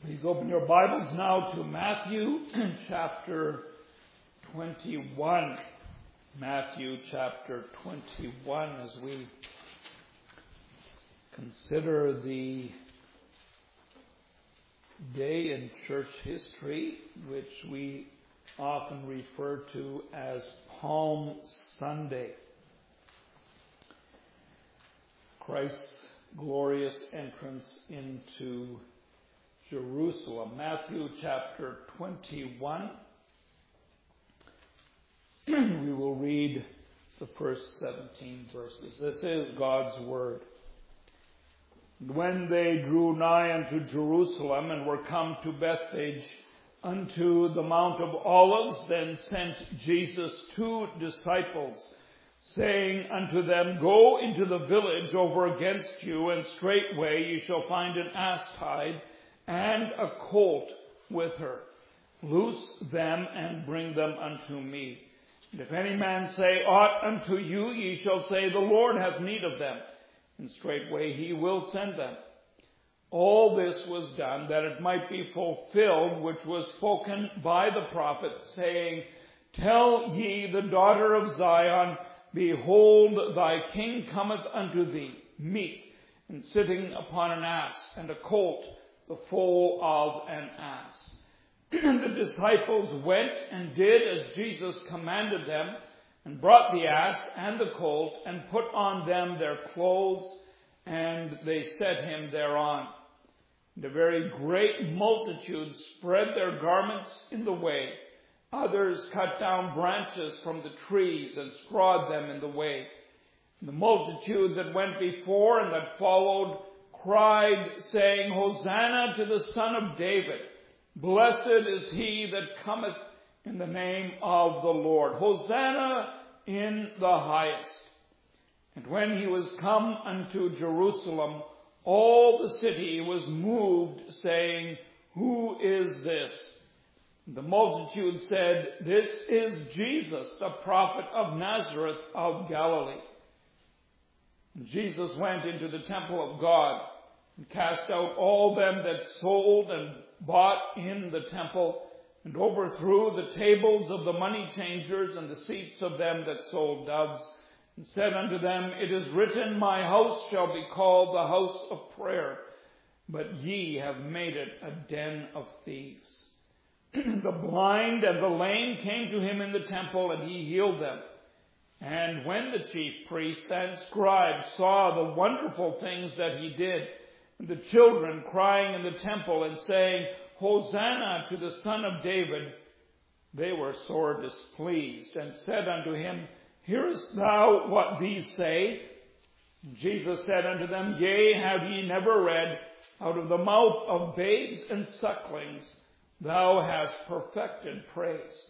Please open your Bibles now to Matthew chapter 21. Matthew chapter 21 as we consider the day in church history, which we often refer to as Palm Sunday. Christ's glorious entrance into Jerusalem. Matthew chapter 21. We will read the first 17 verses. This is God's Word. When they drew nigh unto Jerusalem and were come to Bethphage unto the Mount of Olives, then sent Jesus 2 disciples, saying unto them, Go into the village over against you, and straightway ye shall find an ass tied, and a colt with her. Loose them and bring them unto me. And if any man say aught unto you, ye shall say, The Lord hath need of them, and straightway he will send them. All this was done that it might be fulfilled, which was spoken by the prophet, saying, Tell ye the daughter of Zion, Behold, thy king cometh unto thee, meek, and sitting upon an ass, and a colt, the foal of an ass. And the disciples went and did as Jesus commanded them, and brought the ass and the colt, and put on them their clothes, and they set him thereon. And a very great multitude spread their garments in the way. Others cut down branches from the trees and strawed them in the way. And the multitude that went before and that followed cried, saying, Hosanna to the Son of David. Blessed is he that cometh in the name of the Lord. Hosanna in the highest. And when he was come unto Jerusalem, all the city was moved, saying, Who is this? And the multitude said, This is Jesus, the prophet of Nazareth of Galilee. And Jesus went into the temple of God, and cast out all them that sold and bought in the temple, and overthrew the tables of the money changers and the seats of them that sold doves, and said unto them, It is written, My house shall be called the house of prayer, but ye have made it a den of thieves. The blind and the lame came to him in the temple, and he healed them. And when the chief priests and scribes saw the wonderful things that he did, and the children crying in the temple and saying, Hosanna to the Son of David, they were sore displeased, and said unto him, Hearest thou what these say? And Jesus said unto them, Yea, have ye never read, Out of the mouth of babes and sucklings thou hast perfected praise.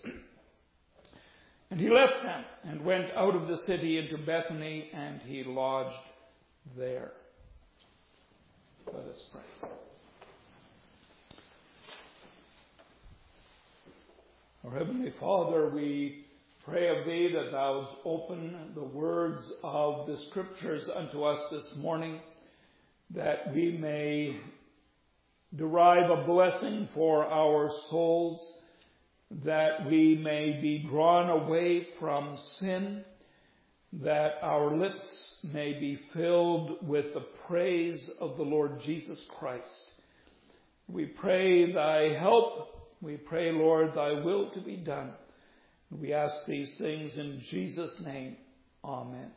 And he left them, and went out of the city into Bethany, and he lodged there. Let us pray. Our Heavenly Father, we pray of Thee that Thou open the words of the Scriptures unto us this morning, that we may derive a blessing for our souls, that we may be drawn away from sin, that our lips may be filled with the praise of the Lord Jesus Christ. We pray Thy help. We pray, Lord, Thy will to be done. We ask these things in Jesus' name. Amen.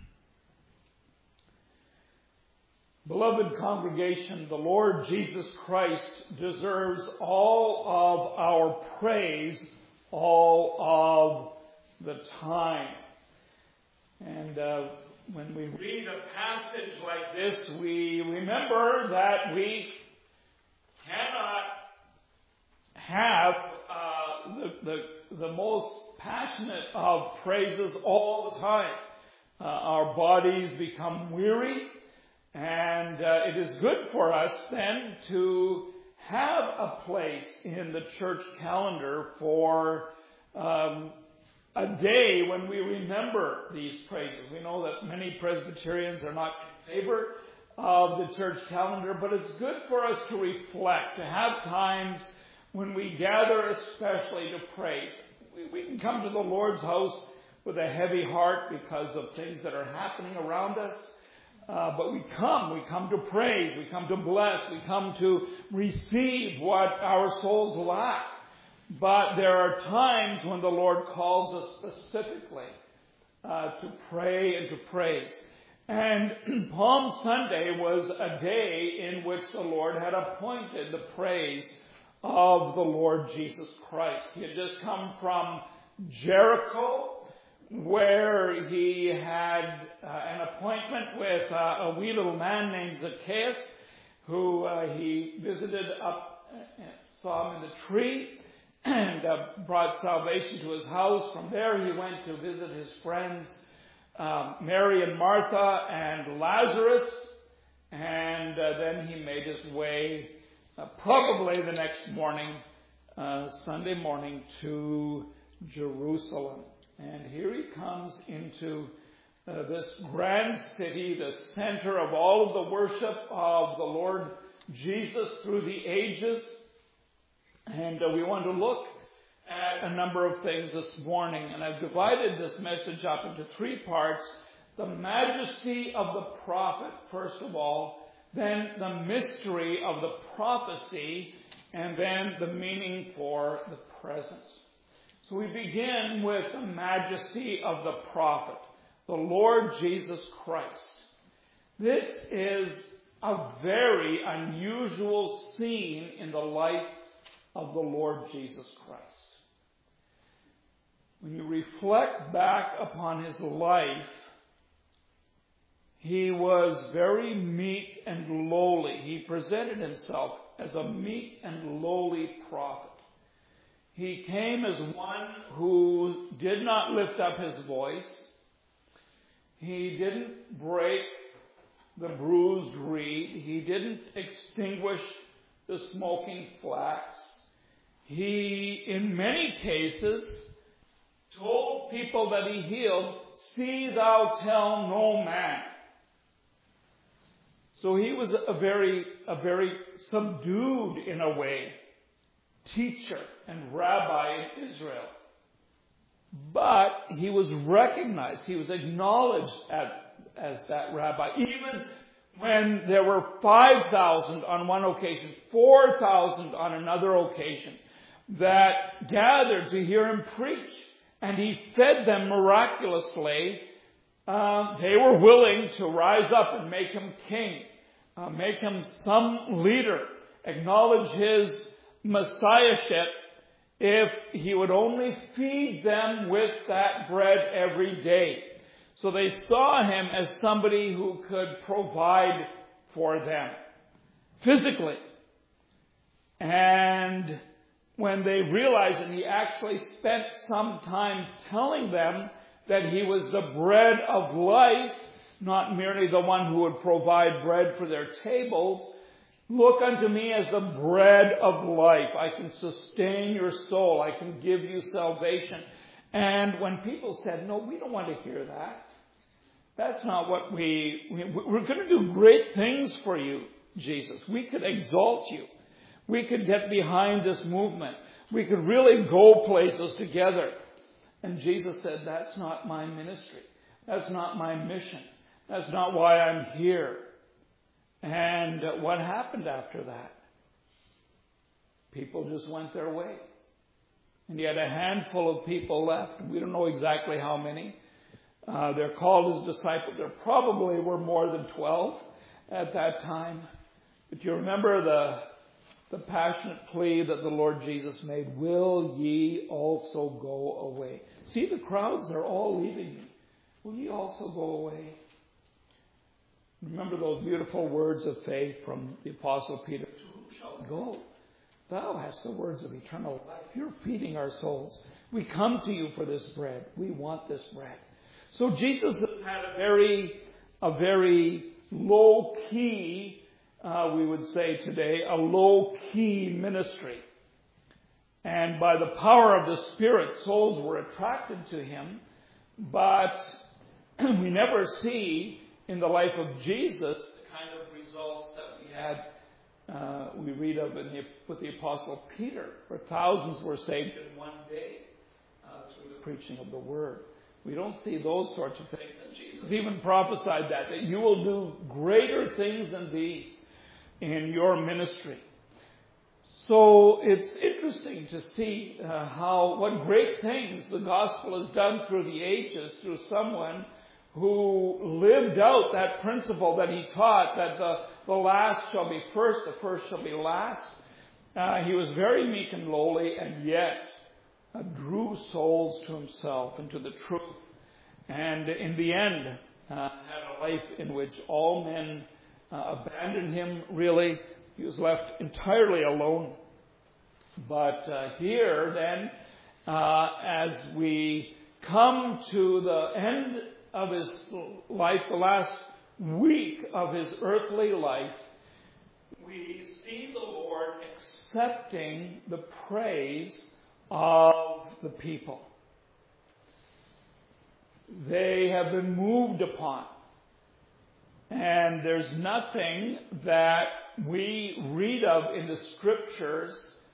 Beloved congregation, the Lord Jesus Christ deserves all of our praise all of the time. And when we read a passage like this, we remember that we cannot have the most passionate of praises all the time. Our bodies become weary, and it is good for us then to have a place in the church calendar for a day when we remember these praises. We know that many Presbyterians are not in favor of the church calendar, but it's good for us to reflect, to have times when we gather especially to praise. We can come to the Lord's house with a heavy heart because of things that are happening around us. But we come to praise, we come to bless, we come to receive what our souls lack. But there are times when the Lord calls us specifically to pray and to praise. And Palm Sunday was a day in which the Lord had appointed the praise of the Lord Jesus Christ. He had just come from Jericho, where he had an appointment with a wee little man named Zacchaeus, who he visited up, saw him in the tree, and brought salvation to his house. From there he went to visit his friends, Mary and Martha and Lazarus, and then he made his way, probably the next morning, Sunday morning, to Jerusalem. And here he comes into this grand city, the center of all of the worship of the Lord Jesus through the ages. And we want to look at a number of things this morning. And I've divided this message up into three parts. The majesty of the prophet, first of all, then the mystery of the prophecy, and then the meaning for the present. So we begin with the majesty of the prophet, the Lord Jesus Christ. This is a very unusual scene in the life of the Lord Jesus Christ. When you reflect back upon his life, he was very meek and lowly. He presented himself as a meek and lowly prophet. He came as one who did not lift up his voice. He didn't break the bruised reed. He didn't extinguish the smoking flax. He, in many cases, told people that he healed, "See thou tell no man." So he was a very subdued, in a way, teacher and rabbi in Israel. But he was recognized, he was acknowledged as that rabbi. Even when there were 5,000 on one occasion, 4,000 on another occasion, that gathered to hear him preach. And he fed them miraculously. They were willing to rise up and make him king, make him some leader, acknowledge his messiahship, if he would only feed them with that bread every day. So they saw him as somebody who could provide for them physically. And when they realized, and he actually spent some time telling them that he was the bread of life, not merely the one who would provide bread for their tables. Look unto me as the bread of life. I can sustain your soul. I can give you salvation. And when people said, "No, we don't want to hear that. That's not what we're going to do great things for you, Jesus. We could exalt you. We could get behind this movement. We could really go places together." And Jesus said, "That's not my ministry. That's not my mission. That's not why I'm here." And what happened after that? People just went their way. And he had a handful of people left. We don't know exactly how many. They're called his disciples. There probably were more than 12 at that time. But you remember the passionate plea that the Lord Jesus made, "Will ye also go away?" See, the crowds are all leaving me. Will ye also go away? Remember those beautiful words of faith from the Apostle Peter. "Who shall go? Thou hast the words of eternal life." You're feeding our souls. We come to you for this bread. We want this bread. So Jesus had a very low-key, we would say today, a low-key ministry. And by the power of the Spirit, souls were attracted to him. But we never see in the life of Jesus the kind of had, we read of with the Apostle Peter, where thousands were saved in one day through the preaching of the Word. We don't see those sorts of things. And Jesus even prophesied that you will do greater things than these in your ministry. So it's interesting to see what great things the gospel has done through the ages through someone who lived out that principle that he taught, that the last shall be first, the first shall be last. He was very meek and lowly, and yet drew souls to himself and to the truth. And in the end, had a life in which all men abandoned him, really. He was left entirely alone. But here, then, as we come to the end of his life, the last week of his earthly life, we see the Lord accepting the praise of the people. They have been moved upon. And there's nothing that we read of in the Scriptures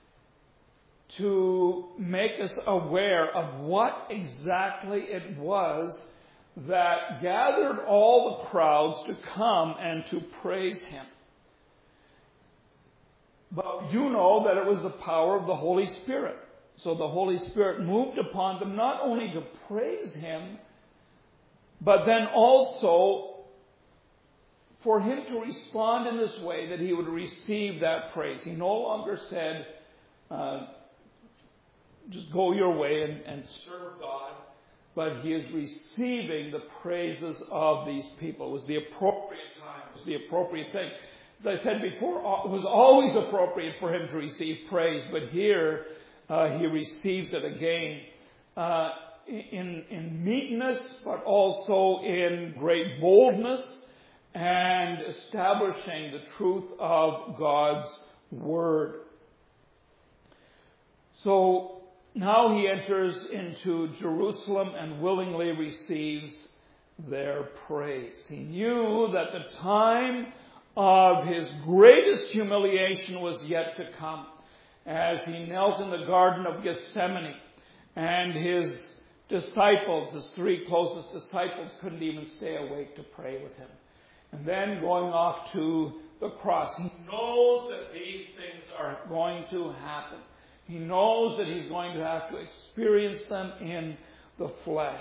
to make us aware of what exactly it was that gathered all the crowds to come and to praise him. But you know that it was the power of the Holy Spirit. So the Holy Spirit moved upon them not only to praise him, but then also for him to respond in this way that he would receive that praise. He no longer said, just go your way and serve God. But he is receiving the praises of these people. It was the appropriate time. It was the appropriate thing. As I said before, it was always appropriate for him to receive praise. But here, he receives it again in meekness, but also in great boldness and establishing the truth of God's Word. So, now he enters into Jerusalem and willingly receives their praise. He knew that the time of his greatest humiliation was yet to come, as he knelt in the Garden of Gethsemane, and his disciples, his three closest disciples, couldn't even stay awake to pray with him. And then going off to the cross. He knows that these things are going to happen. He knows that he's going to have to experience them in the flesh.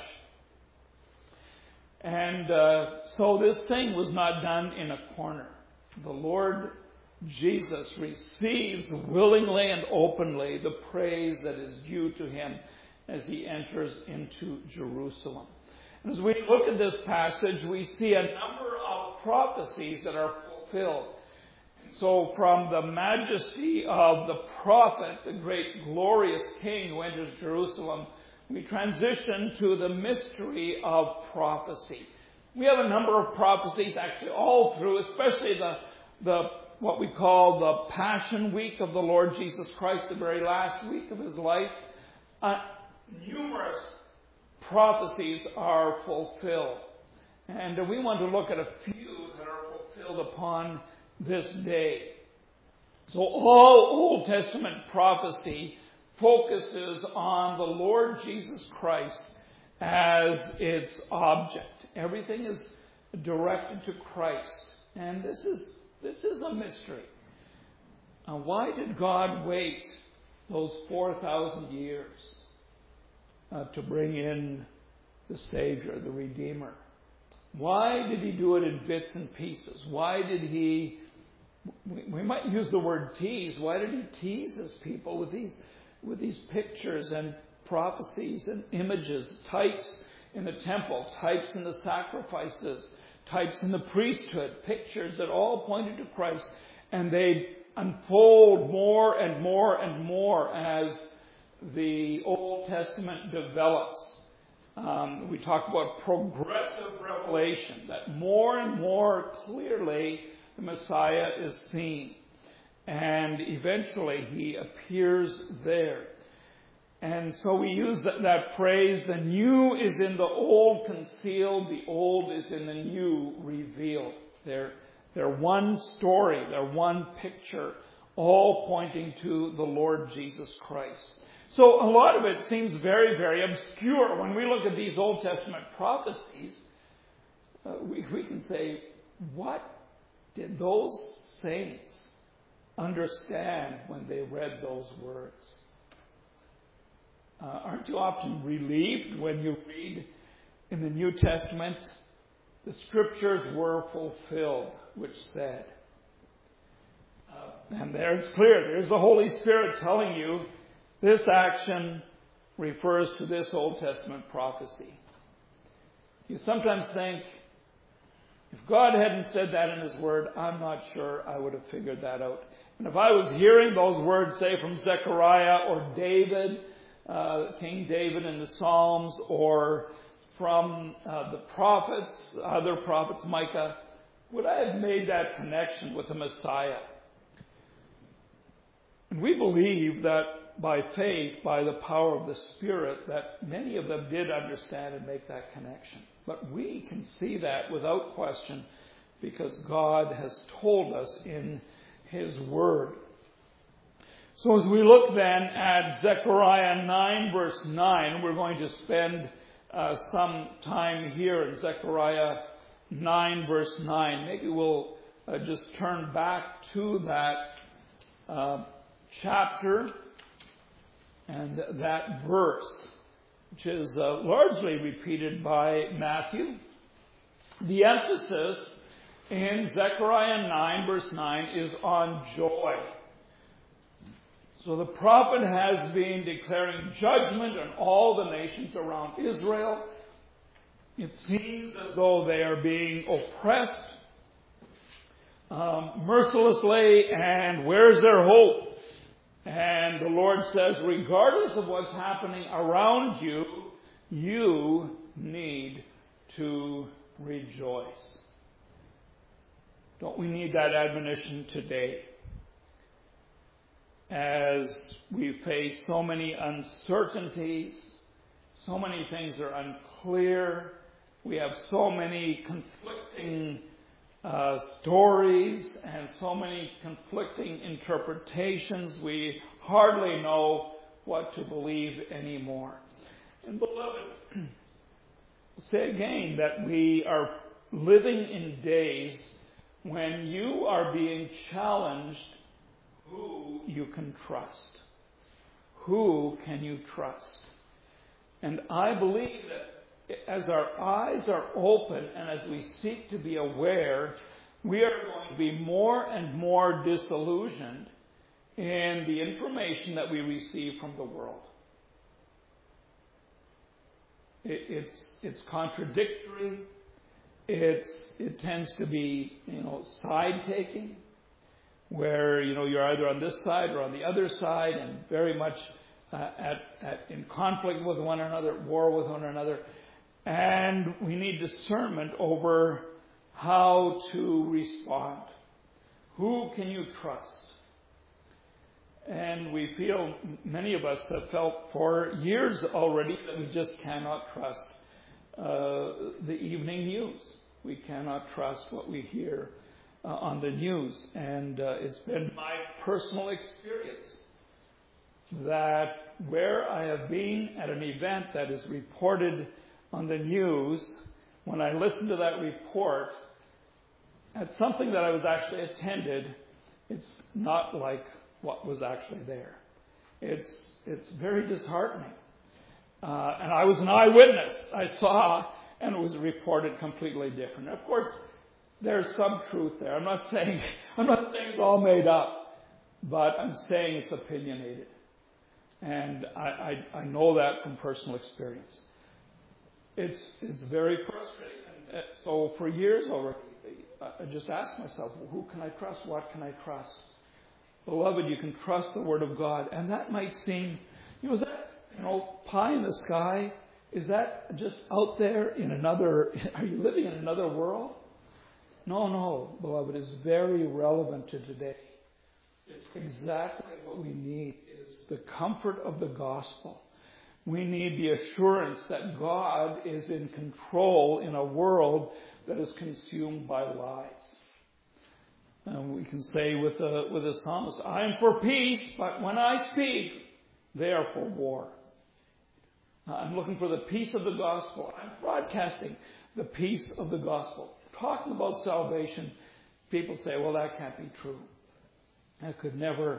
And so this thing was not done in a corner. The Lord Jesus receives willingly and openly the praise that is due to him as he enters into Jerusalem. And as we look at this passage, we see a number of prophecies that are fulfilled. So from the majesty of the prophet, the great glorious king who enters Jerusalem, we transition to the mystery of prophecy. We have a number of prophecies actually all through, especially the what we call the Passion Week of the Lord Jesus Christ, the very last week of his life. Numerous prophecies are fulfilled. And we want to look at a few that are fulfilled upon this day. So all Old Testament prophecy focuses on the Lord Jesus Christ as its object. Everything is directed to Christ. And this is a mystery. Why did God wait those 4,000 years to bring in the Savior, the Redeemer? Why did he do it in bits and pieces? Why did he, we might use the word tease, why did he tease his people with these pictures and prophecies and images, types in the temple, types in the sacrifices, types in the priesthood, pictures that all pointed to Christ, and they unfold more and more and more as the Old Testament develops. We talk about progressive revelation, that more and more clearly the Messiah is seen. And eventually he appears there. And so we use that phrase, the new is in the old concealed, the old is in the new revealed. They're They're one story. They're one picture, all pointing to the Lord Jesus Christ. So a lot of it seems very, very obscure. When we look at these Old Testament prophecies, we can say, what did those saints understand when they read those words? Aren't you often relieved when you read in the New Testament, the Scriptures were fulfilled, which said. And there it's clear. There's the Holy Spirit telling you this action refers to this Old Testament prophecy. You sometimes think, if God hadn't said that in His Word, I'm not sure I would have figured that out. And if I was hearing those words, say, from Zechariah or David, King David in the Psalms, or from the prophets, other prophets, Micah, would I have made that connection with the Messiah? And we believe that by faith, by the power of the Spirit, that many of them did understand and make that connection. But we can see that without question because God has told us in His Word. So as we look then at Zechariah 9 verse 9, we're going to spend some time here in Zechariah 9 verse 9. Maybe we'll just turn back to that chapter and that verse, which is largely repeated by Matthew. The emphasis in Zechariah 9 verse 9 is on joy. So the prophet has been declaring judgment on all the nations around Israel. It seems as though they are being oppressed mercilessly, and where's their hope? And the Lord says, regardless of what's happening around you, you need to rejoice. Don't we need that admonition today? As we face so many uncertainties, so many things are unclear, we have so many conflicting stories and so many conflicting interpretations, we hardly know what to believe anymore. And beloved, I'll say again that we are living in days when you are being challenged who you can trust. Who can you trust? And I believe that as our eyes are open and as we seek to be aware, we are going to be more and more disillusioned in the information that we receive from the world. It's contradictory. It tends to be, side-taking, where, you're either on this side or on the other side, and very much in conflict with one another, at war with one another. And we need discernment over how to respond. Who can you trust? And we feel, many of us have felt for years already that we just cannot trust the evening news. We cannot trust what we hear on the news. And it's been my personal experience that where I have been at an event that is reported on the news, when I listen to that report, at something that I was actually attended, it's not like what was actually there. It's very disheartening. And I was an eyewitness. I saw, and it was reported completely different. Of course, there's some truth there. I'm not saying it's all made up, but I'm saying it's opinionated. And I know that from personal experience. It's very frustrating. And so for years already, I just ask myself, who can I trust? What can I trust? Beloved, you can trust the Word of God. And that might seem, is that, pie in the sky? Is that just out there in another, are you living in another world? No, beloved, it's very relevant to today. It's exactly what we need, is the comfort of the gospel. We need the assurance that God is in control in a world that is consumed by lies. And we can say with the psalmist, I am for peace, but when I speak, they are for war. I'm looking for the peace of the gospel. I'm broadcasting the peace of the gospel. Talking about salvation, people say, well, that can't be true. That could never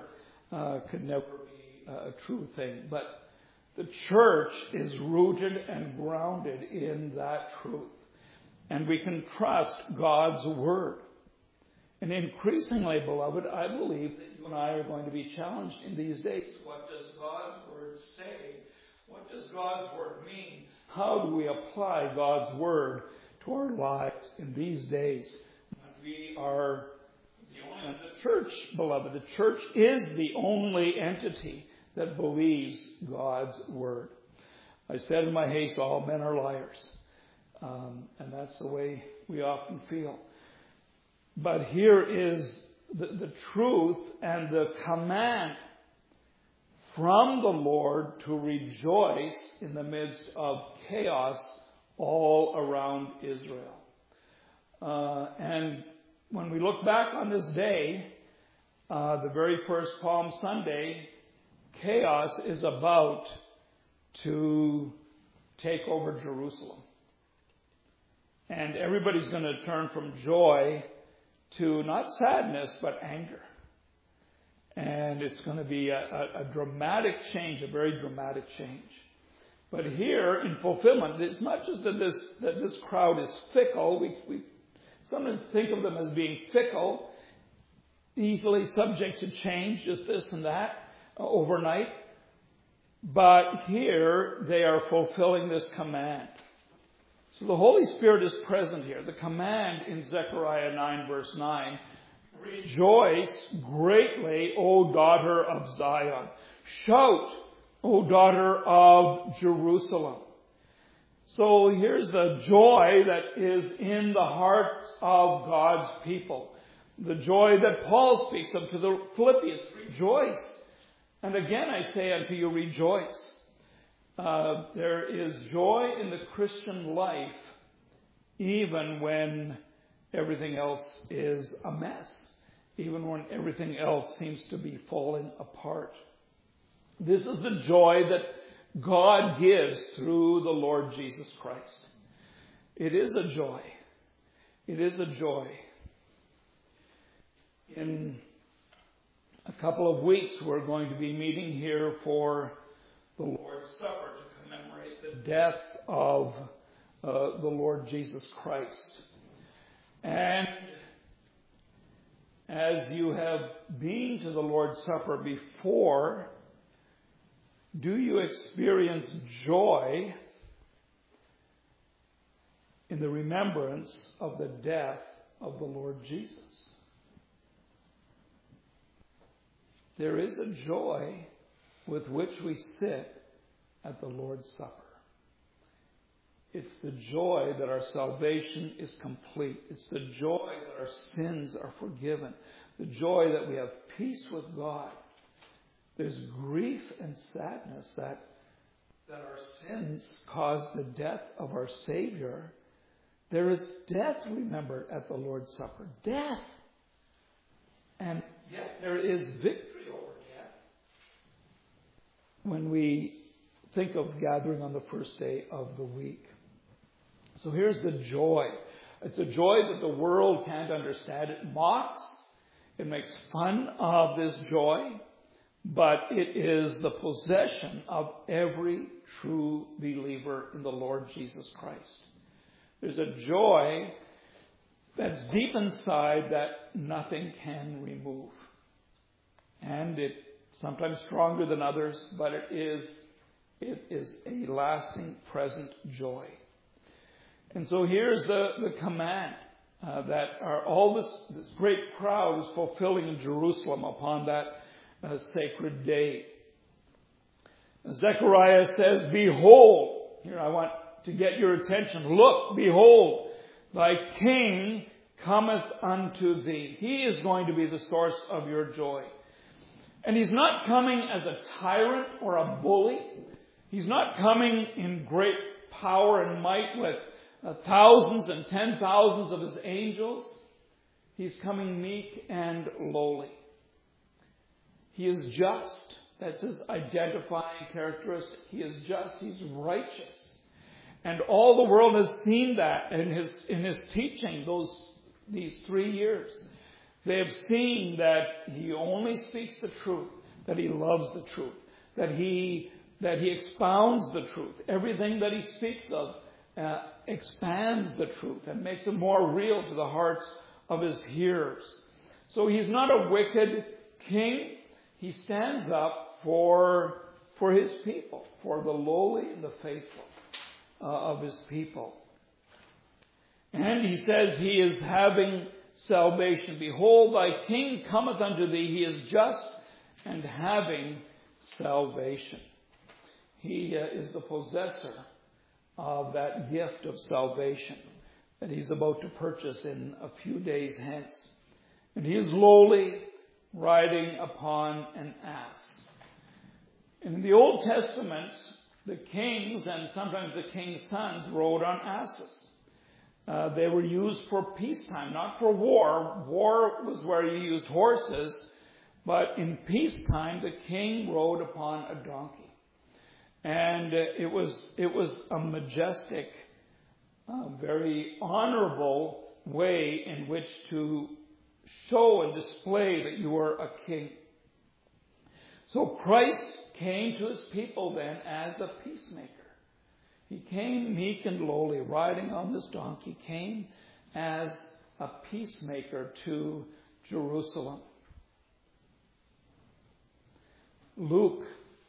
be a true thing. But the church is rooted and grounded in that truth. And we can trust God's word. And increasingly, beloved, I believe that you and I are going to be challenged in these days. What does God's word say? What does God's word mean? How do we apply God's word to our lives in these days? We are the only the church, beloved. The church is the only entity that believes God's word. I said in my haste, all men are liars. And that's the way we often feel. But here is the truth and the command from the Lord to rejoice in the midst of chaos all around Israel. And when we look back on this day, the very first Palm Sunday, chaos is about to take over Jerusalem. And everybody's going to turn from joy to not sadness, but anger. And it's going to be a dramatic change, a very dramatic change. But here, in fulfillment, it's not just that this crowd is fickle. We sometimes think of them as being fickle, easily subject to change, just this and that, overnight. But here, they are fulfilling this command. So the Holy Spirit is present here. The command in Zechariah 9, verse 9, rejoice greatly, O daughter of Zion. Shout, O daughter of Jerusalem. So here's the joy that is in the hearts of God's people. The joy that Paul speaks of to the Philippians. Rejoice. And again I say unto you, rejoice. There is joy in the Christian life even when everything else is a mess, even when everything else seems to be falling apart. This is the joy that God gives through the Lord Jesus Christ. It is a joy. It is a joy. In a couple of weeks, we're going to be meeting here for the Lord's Supper to commemorate the death of the Lord Jesus Christ. And as you have been to the Lord's Supper before, do you experience joy in the remembrance of the death of the Lord Jesus? There is a joy with which we sit at the Lord's Supper. It's the joy that our salvation is complete. It's the joy that our sins are forgiven. The joy that we have peace with God. There's grief and sadness that our sins caused the death of our Savior. There is death remembered at the Lord's Supper. Death. And yet there is victory over death when we think of gathering on the first day of the week. So here's the joy. It's a joy that the world can't understand. It mocks. It makes fun of this joy. But it is the possession of every true believer in the Lord Jesus Christ. There's a joy that's deep inside that nothing can remove. And it's sometimes stronger than others, but it is a lasting, present joy. And so here's the command that all this great crowd is fulfilling in Jerusalem upon that sacred day. Zechariah says, behold, here I want to get your attention. Look, behold, thy king cometh unto thee. He is going to be the source of your joy. And he's not coming as a tyrant or a bully. He's not coming in great power and might with thousands and 10,000s of his angels. He's coming meek and lowly. He is just. That's his identifying characteristic. He is just. He's righteous. And all the world has seen that in his teaching these 3 years. They have seen that he only speaks the truth, that he loves the truth, that he expounds the truth. Everything that he speaks of expands the truth and makes it more real to the hearts of his hearers. So he's not a wicked king. He stands up for his people, for the lowly and the faithful of his people. And he says he is having salvation. Behold, thy king cometh unto thee. He is just and having salvation. He is the possessor of that gift of salvation that he's about to purchase in a few days hence. And he is lowly, riding upon an ass. In the Old Testament, the kings and sometimes the king's sons rode on asses. They were used for peacetime, not for war. War was where you used horses, but in peacetime the king rode upon a donkey. And it was a majestic, very honorable way in which to show and display that you were a king. So Christ came to his people then as a peacemaker. He came meek and lowly, riding on this donkey, came as a peacemaker to Jerusalem. Luke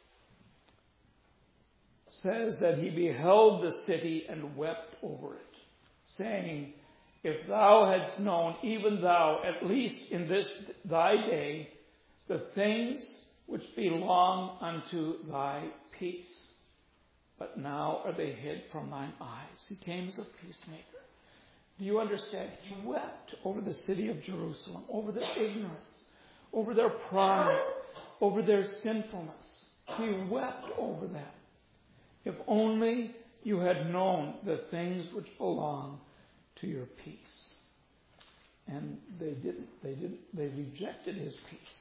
says that he beheld the city and wept over it, saying, if thou hadst known, even thou, at least in this thy day, the things which belong unto thy peace. But now are they hid from thine eyes. He came as a peacemaker. Do you understand? He wept over the city of Jerusalem, over their ignorance, over their pride, over their sinfulness. He wept over them. If only you had known the things which belong to your peace. And they didn't. They rejected his peace.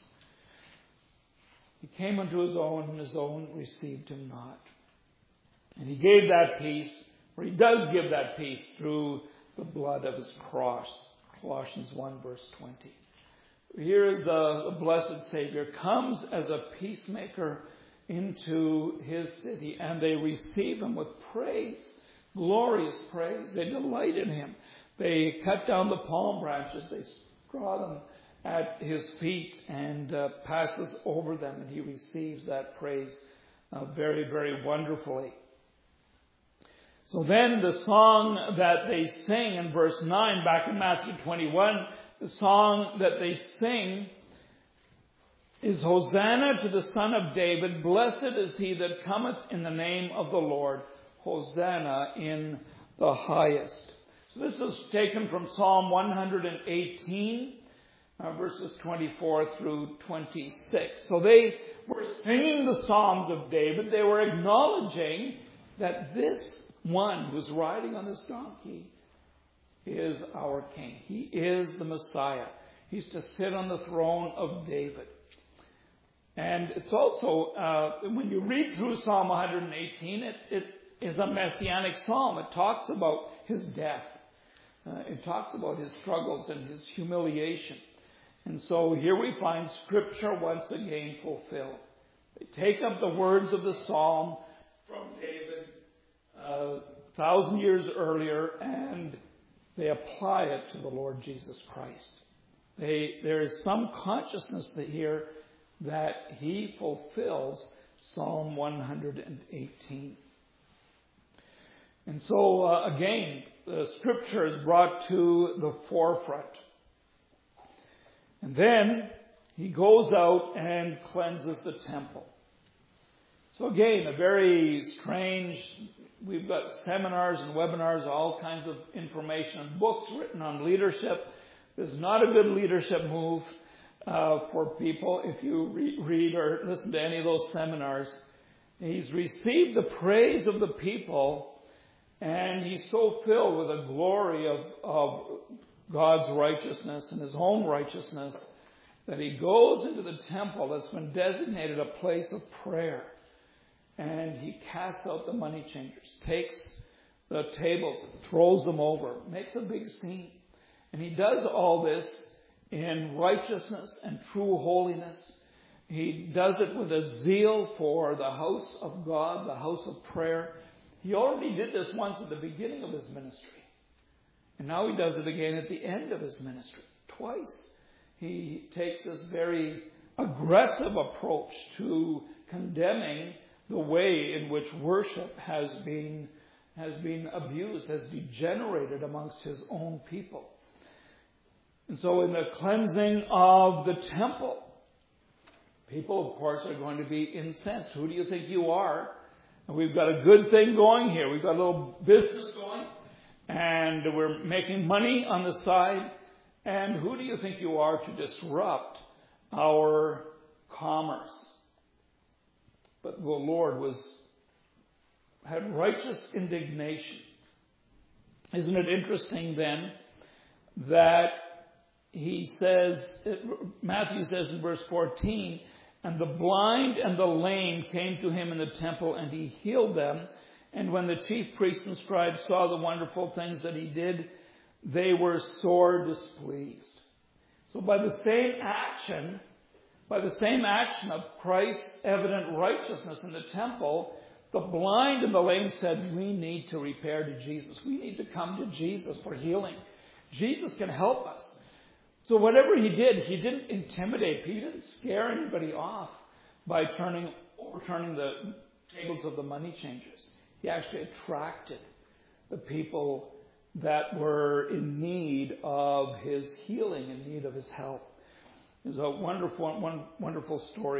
He came unto his own, and his own received him not. And he gave that peace, or he does give that peace through the blood of his cross. Colossians 1 verse 20. Here is the blessed Savior, comes as a peacemaker into his city, and they receive him with praise, glorious praise. They delight in him. They cut down the palm branches. They draw them at his feet and passes over them, and he receives that praise very, very wonderfully. So then the song that they sing in verse 9, back in Matthew 21, the song that they sing is Hosanna to the Son of David. Blessed is he that cometh in the name of the Lord. Hosanna in the highest. So this is taken from Psalm 118, verses 24 through 26. So they were singing the Psalms of David. They were acknowledging that this one who's riding on this donkey is our King. He is the Messiah. He's to sit on the throne of David. And it's also, when you read through Psalm 118, it is a messianic psalm. It talks about his death. It talks about his struggles and his humiliation. And so here we find Scripture once again fulfilled. They take up the words of the psalm from David 1,000 years earlier, and they apply it to the Lord Jesus Christ. There is some consciousness here that he fulfills Psalm 118. And so, again, the Scripture is brought to the forefront. And then he goes out and cleanses the temple. So again, a very strange, we've got seminars and webinars, all kinds of information and books written on leadership. This is not a good leadership move for people if you read or listen to any of those seminars. He's received the praise of the people, and he's so filled with a glory of God's righteousness and his own righteousness, that he goes into the temple that's been designated a place of prayer, and he casts out the money changers, takes the tables, throws them over, makes a big scene. And he does all this in righteousness and true holiness. He does it with a zeal for the house of God, the house of prayer. He already did this once at the beginning of his ministry. And now he does it again at the end of his ministry. Twice he takes this very aggressive approach to condemning the way in which worship has been abused, has degenerated amongst his own people. And so in the cleansing of the temple, people, of course, are going to be incensed. Who do you think you are? And we've got a good thing going here. We've got a little business going, and we're making money on the side. And who do you think you are to disrupt our commerce? But the Lord had righteous indignation. Isn't it interesting then that he says, Matthew says in verse 14, and the blind and the lame came to him in the temple, and he healed them. And when the chief priests and scribes saw the wonderful things that he did, they were sore displeased. So by the same action of Christ's evident righteousness in the temple, the blind and the lame said, we need to repair to Jesus. We need to come to Jesus for healing. Jesus can help us. So whatever he did, he didn't intimidate. He didn't scare anybody off by overturning the tables of the money changers. He actually attracted the people that were in need of his healing, in need of his help. There's a wonderful story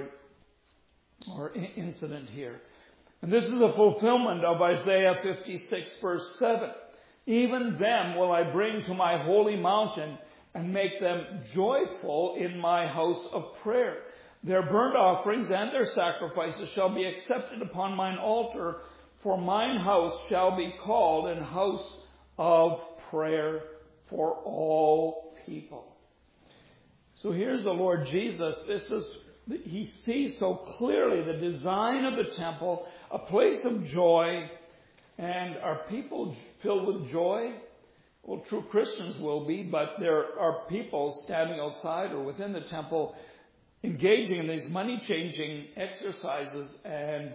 or incident here. And this is a fulfillment of Isaiah 56 verse 7. Even them will I bring to my holy mountain and make them joyful in my house of prayer. Their burnt offerings and their sacrifices shall be accepted upon mine altar, for mine house shall be called an house of prayer for all people. So here's the Lord Jesus. He sees so clearly the design of the temple, a place of joy. And are people filled with joy? Well, true Christians will be, but there are people standing outside or within the temple engaging in these money-changing exercises, and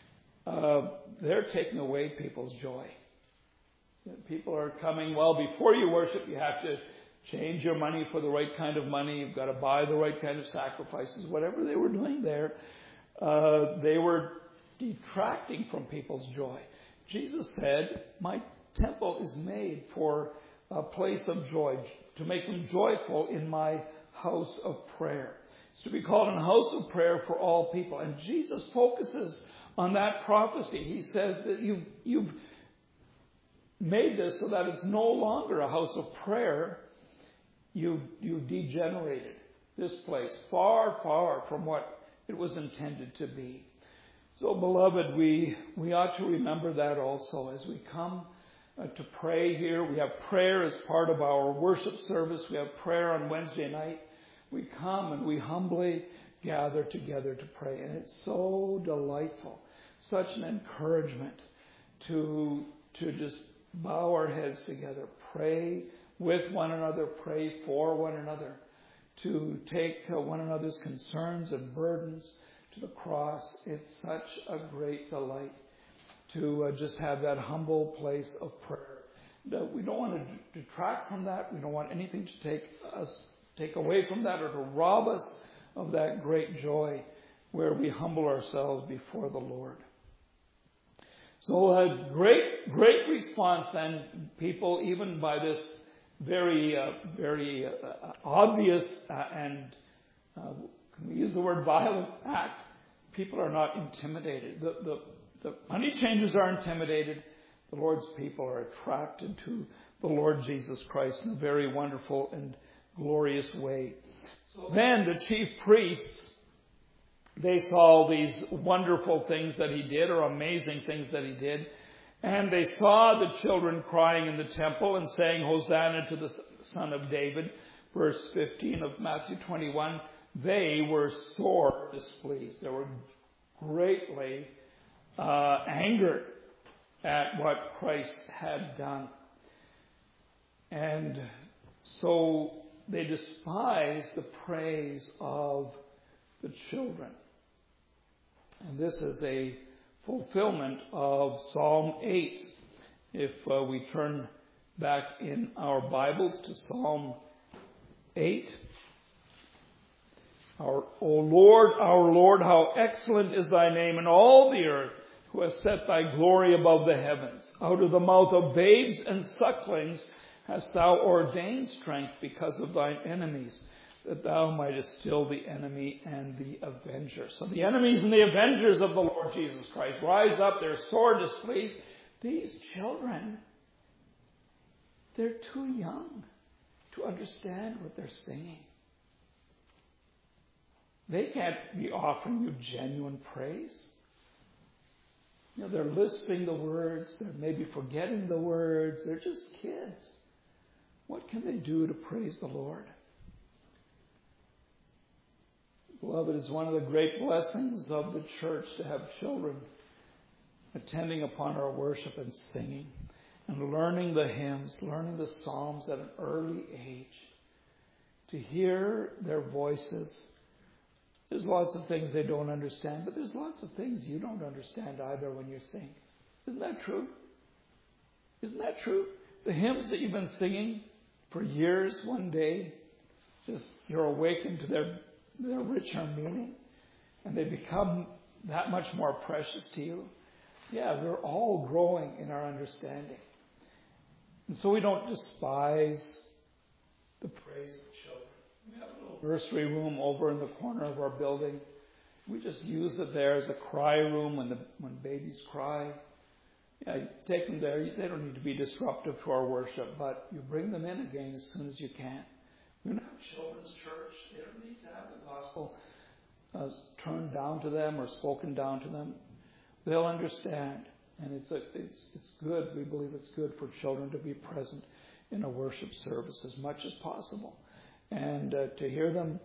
they're taking away people's joy. People are coming, well, before you worship, you have to change your money for the right kind of money. You've got to buy the right kind of sacrifices. Whatever they were doing there, they were detracting from people's joy. Jesus said, my temple is made for a place of joy, to make them joyful in my house of prayer. It's to be called a house of prayer for all people. And Jesus focuses on that prophecy. He says that you've made this so that it's no longer a house of prayer. You've degenerated this place far, far from what it was intended to be. So, beloved, we ought to remember that also as we come to pray here. We have prayer as part of our worship service. We have prayer on Wednesday night. We come and we humbly gather together to pray. And it's so delightful, such an encouragement to just bow our heads together, pray with one another, pray for one another, to take one another's concerns and burdens to the cross. It's such a great delight to just have that humble place of prayer. We don't want to detract from that. We don't want anything to take away from that or to rob us of that great joy where we humble ourselves before the Lord. So a great response then, people, even by this very obvious and can we use the word violent act? People are not intimidated. The money changers are intimidated. The Lord's people are attracted to the Lord Jesus Christ in a very wonderful and glorious way. So then the chief priests, they saw these wonderful things that he did, or amazing things that he did. And they saw the children crying in the temple and saying, Hosanna to the son of David. Verse 15 of Matthew 21, they were sore displeased. They were greatly angered at what Christ had done. And so they despised the praise of the children. And this is a fulfillment of Psalm 8. If we turn back in our Bibles to Psalm 8. O Lord, how excellent is thy name in all the earth, who has set thy glory above the heavens. Out of the mouth of babes and sucklings hast thou ordained strength because of thine enemies, that thou mightest still the enemy and the avenger. So the enemies and the avengers of the Lord Jesus Christ rise up, they're sore displeased. These children, they're too young to understand what they're singing. They can't be offering you genuine praise. They're lisping the words, they're maybe forgetting the words, they're just kids. What can they do to praise the Lord? Beloved, it's one of the great blessings of the church to have children attending upon our worship and singing and learning the hymns, learning the psalms at an early age. To hear their voices. There's lots of things they don't understand, but there's lots of things you don't understand either when you sing. Isn't that true? Isn't that true? The hymns that you've been singing for years, one day, just you're awakened to their richer meaning, and they become that much more precious to you. Yeah, we're all growing in our understanding. And so we don't despise the praise of children. We have a little nursery room over in the corner of our building. We just use it there as a cry room when babies cry. Yeah, you take them there. They don't need to be disruptive to our worship, but you bring them in again as soon as you can. We're not a children's church. They don't need to have the gospel turned down to them or spoken down to them. They'll understand. And it's good. We believe it's good for children to be present in a worship service as much as possible. And to hear them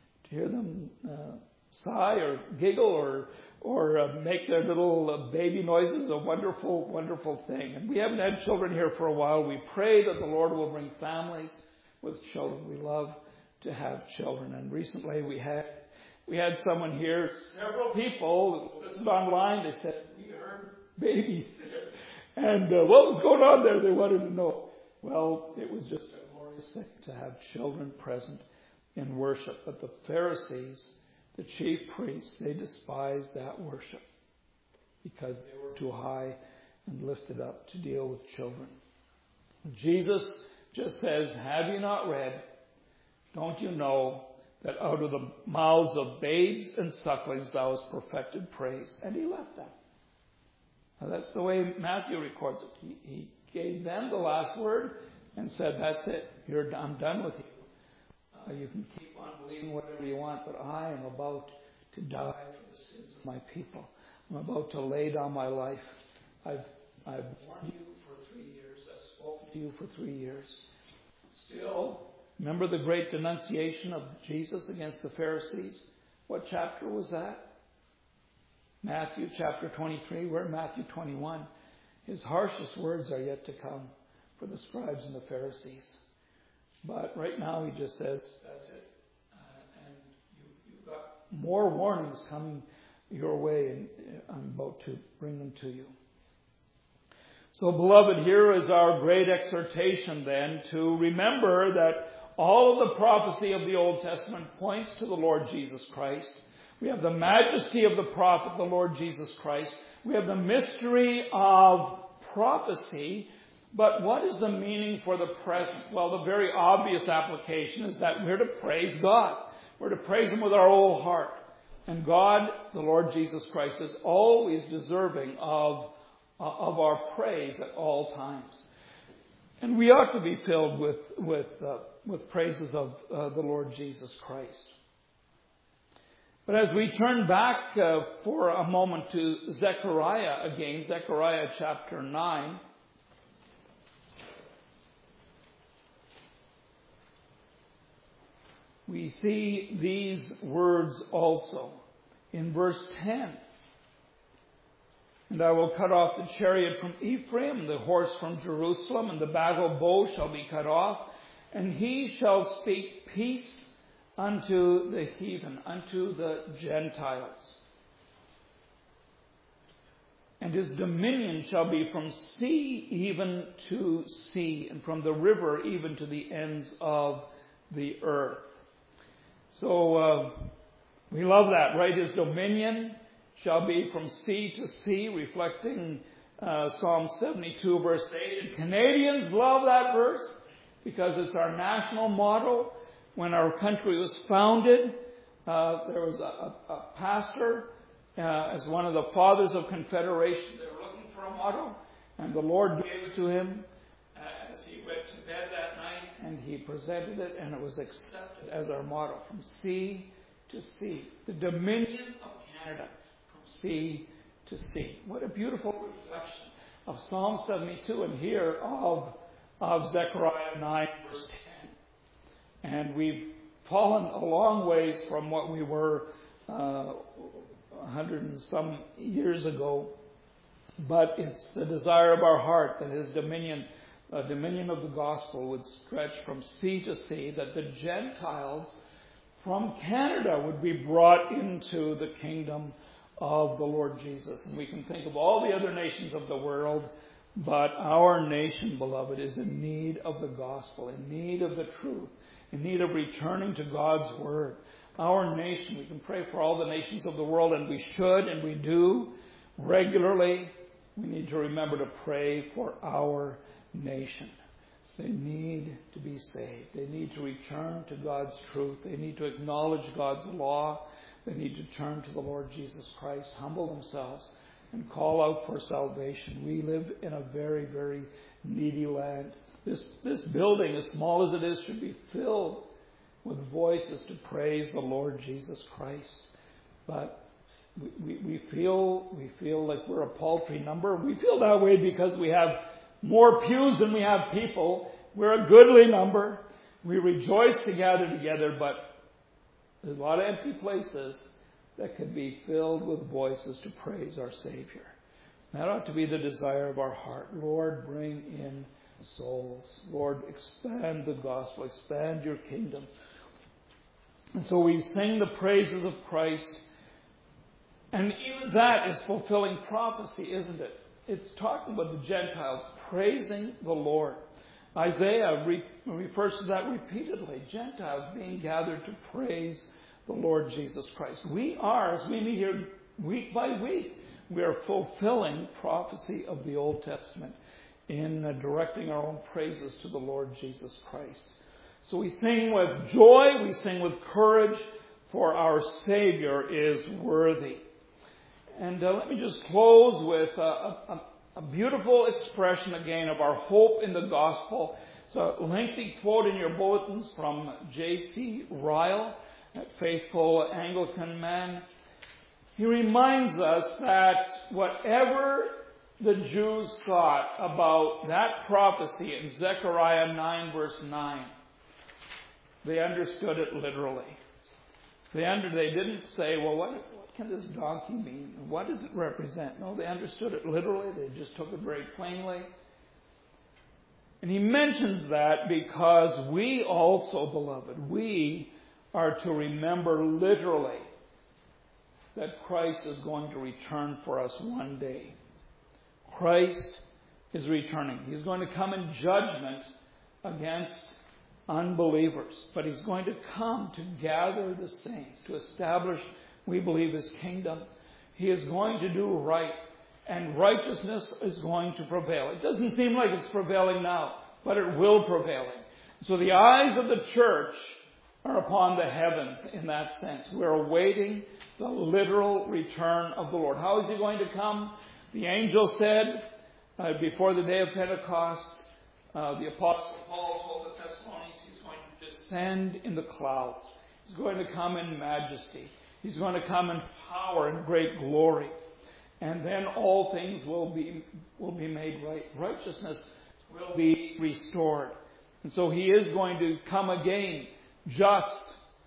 sigh or giggle or make their little baby noises is a wonderful, wonderful thing. And we haven't had children here for a while. We pray that the Lord will bring families with children. We love to have children. And recently we had someone here, several people listened online. They said, we heard babies there. And what was going on there? They wanted to know. Well, it was just a glorious thing to have children present in worship. But the Pharisees, the chief priests, they despised that worship because they were too high and lifted up to deal with children. Jesus just says, have you not read? Don't you know that out of the mouths of babes and sucklings thou hast perfected praise? And he left them. Now that's the way Matthew records it. He gave them the last word and said, that's it. I'm done with you. You can keep on believing whatever you want, but I am about to die for the sins of my people. I'm about to lay down my life. I've warned you for 3 years. I've spoken to you for 3 years. Still, remember the great denunciation of Jesus against the Pharisees? What chapter was that? Matthew chapter 23. We're in Matthew 21. His harshest words are yet to come for the scribes and the Pharisees. But right now he just says, that's it. And you've got more warnings coming your way, and I'm about to bring them to you. So, beloved, here is our great exhortation then to remember that all of the prophecy of the Old Testament points to the Lord Jesus Christ. We have the majesty of the prophet, the Lord Jesus Christ. We have the mystery of prophecy. But what is the meaning for the present? Well, the very obvious application is that we're to praise God. We're to praise Him with our whole heart. And God, the Lord Jesus Christ, is always deserving of our praise at all times. And we ought to be filled with praises of the Lord Jesus Christ. But as we turn back for a moment to Zechariah again, Zechariah chapter 9, we see these words also in verse 10. And I will cut off the chariot from Ephraim, and the horse from Jerusalem, and the battle bow shall be cut off, and he shall speak peace unto the heathen, unto the Gentiles. And his dominion shall be from sea even to sea, and from the river even to the ends of the earth. So we love that, right? His dominion shall be from sea to sea, reflecting Psalm 72 verse 8. And Canadians love that verse because it's our national motto. When our country was founded, there was a pastor as one of the fathers of Confederation. They were looking for a motto, and the Lord gave it to him as he went to bed that night, and he presented it, and it was accepted as our motto, from sea to sea. The dominion of Canada, from sea to sea. What a beautiful reflection of Psalm 72 and here of Zechariah 9 verse 10. And we've fallen a long ways from what we were 100 and some years ago. But it's the desire of our heart that his dominion of the gospel would stretch from sea to sea, that the Gentiles from Canada would be brought into the kingdom of the Lord Jesus. And we can think of all the other nations of the world, but our nation, beloved, is in need of the gospel, in need of the truth, in need of returning to God's word. Our nation, we can pray for all the nations of the world, and we should, and we do regularly. We need to remember to pray for our nation. They need to be saved. They need to return to God's truth. They need to acknowledge God's law. They need to turn to the Lord Jesus Christ, humble themselves, and call out for salvation. We live in a very, very needy land. This building, as small as it is, should be filled with voices to praise the Lord Jesus Christ. But we feel like we're a paltry number. We feel that way because we have more pews than we have people. We're a goodly number. We rejoice to gather together, but there's a lot of empty places that could be filled with voices to praise our Savior. That ought to be the desire of our heart. Lord, bring in souls. Lord, expand the gospel. Expand your kingdom. And so we sing the praises of Christ. And even that is fulfilling prophecy, isn't it? It's talking about the Gentiles praising the Lord. Isaiah refers to that repeatedly. Gentiles being gathered to praise the Lord Jesus Christ. We are, as we meet here week by week, we are fulfilling prophecy of the Old Testament in directing our own praises to the Lord Jesus Christ. So we sing with joy, we sing with courage, for our Savior is worthy. And let me just close with a beautiful expression again of our hope in the gospel. It's a lengthy quote in your bulletins from J.C. Ryle, a faithful Anglican man. He reminds us that whatever the Jews thought about that prophecy in Zechariah 9 verse 9, they understood it literally. They didn't say, well, what can this donkey mean? What does it represent? No, they understood it literally. They just took it very plainly. And he mentions that because we also, beloved, we are to remember literally that Christ is going to return for us one day. Christ is returning. He's going to come in judgment against unbelievers. But he's going to come to gather the saints, to establish, we believe, his kingdom. He is going to do right, and righteousness is going to prevail. It doesn't seem like it's prevailing now, but it will prevail. So the eyes of the church are upon the heavens in that sense. We're awaiting the literal return of the Lord. How is he going to come? The angel said before the day of Pentecost, the Apostle Paul told the Thessalonians he's going to descend in the clouds. He's going to come in majesty. He's going to come in power and great glory. And then all things will be made right. Righteousness will be restored. And so he is going to come again just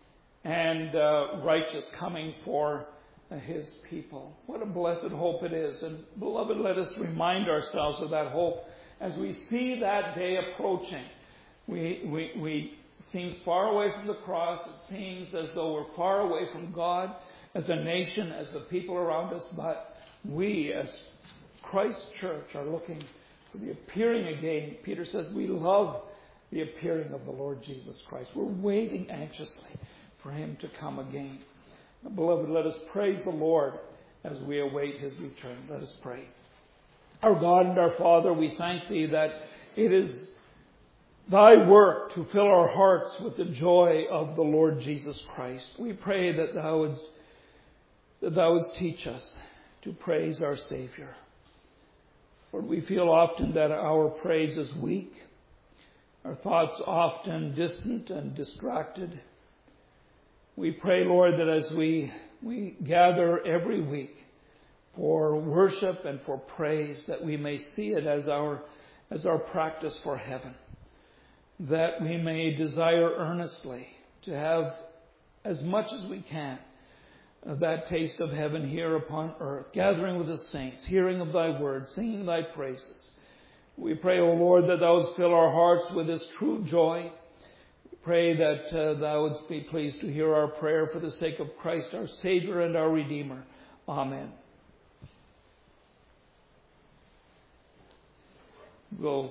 and righteous coming for His people. What a blessed hope it is. And beloved, let us remind ourselves of that hope as we see that day approaching. We seems far away from the cross. It seems as though we're far away from God as a nation, as the people around us. But we, as Christ's church, are looking for the appearing again. Peter says we love the appearing of the Lord Jesus Christ. We're waiting anxiously for Him to come again. Beloved, let us praise the Lord as we await His return. Let us pray. Our God and our Father, we thank Thee that it is Thy work to fill our hearts with the joy of the Lord Jesus Christ. We pray that Thou wouldst teach us to praise our Savior. Lord, we feel often that our praise is weak, our thoughts often distant and distracted. We pray, Lord, that as we gather every week for worship and for praise, that we may see it as our practice for heaven, that we may desire earnestly to have as much as we can of that taste of heaven here upon earth, gathering with the saints, hearing of Thy word, singing Thy praises. We pray, O Lord, that Thou wouldst fill our hearts with this true joy. We pray that Thou wouldst be pleased to hear our prayer for the sake of Christ, our Savior and our Redeemer. Amen. We'll